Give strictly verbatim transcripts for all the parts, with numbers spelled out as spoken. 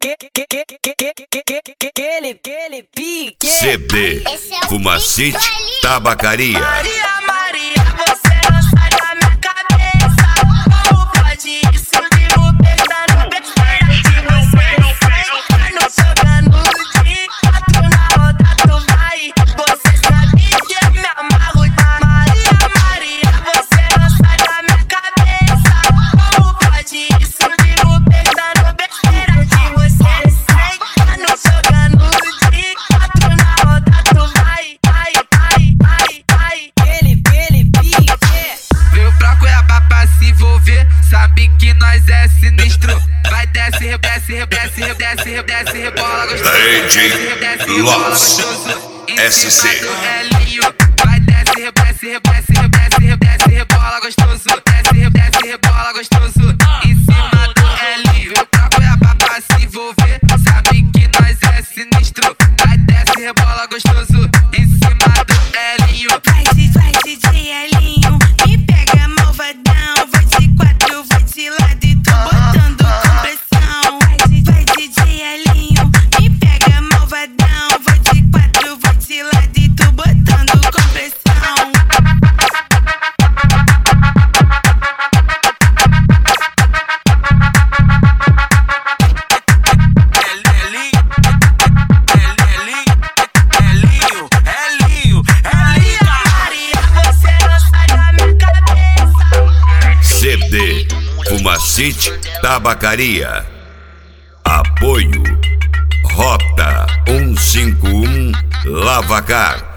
C D Fumacite Tabacaria. Maria, Maria, você não sai da minha cabeça. Como pode isso? Vivo pensando besteira de você. Tá no jogando de quatro na roda, tu vai. Você sabe que eu me amarro. Maria, Maria, você não sai da minha cabeça. Como pode isso? Vivo pensando besteira de você. Tá no jogando de quatro na roda, tu vai. Vai, vai, vai, vai. Ele, ele, pique. Veio pra Cuiabá pra se envolver, sabe que nós é sinistro. Vai desce, desce, desce, desce, desce, rebola gostoso. D J Loss S C. Vai desce, desce, desce, desce, desce, rebola gostoso. Desce, desce, rebola gostoso. Em cima do L. Veio pra Cuiabá pra se envolver, sabe que nós é sinistro. Vai desce, rebola gostoso. Em cima do L. Vai, vai, D J Elinho, me pega malvadão. Vai de quatro, vai de lado e tô botando compressão. Vai, vai, D J Elinho, me pega malvadão. Vai de quatro, vai de lado e tô botando compressão. C D Fumacite Tabacaria. Apoio Rota um cinco um Lavacar.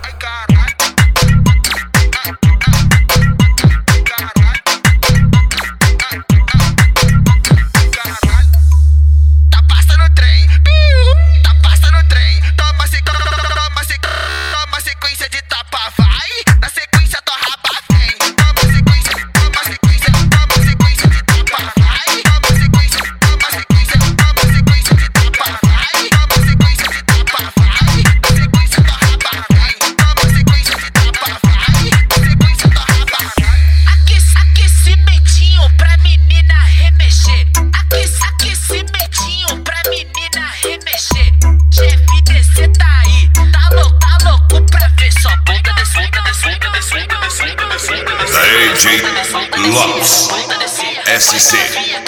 Tá passando trem, tá passando trem. Toma sequência, toma sequência, toma sequência de tapa, vai. Na sequência tua raba vem. Toma sequência, toma sequência, toma sequência de tapa, vai. Toma sequência, toma sequência, toma sequência de tapa, vai. Toma sequência de tapa, vai. Na sequência tua raba vem. Toma sequência de tapa, vai. Na sequência tua raba vem. Aquecimentinho pra menina remexer. Aquecimentinho pra menina remexer. Chefe D C tá aí, tá louco, tá louco pra ver sua bunda descer, descer, descer, descer, descer, descer, descer. D J Loss S C.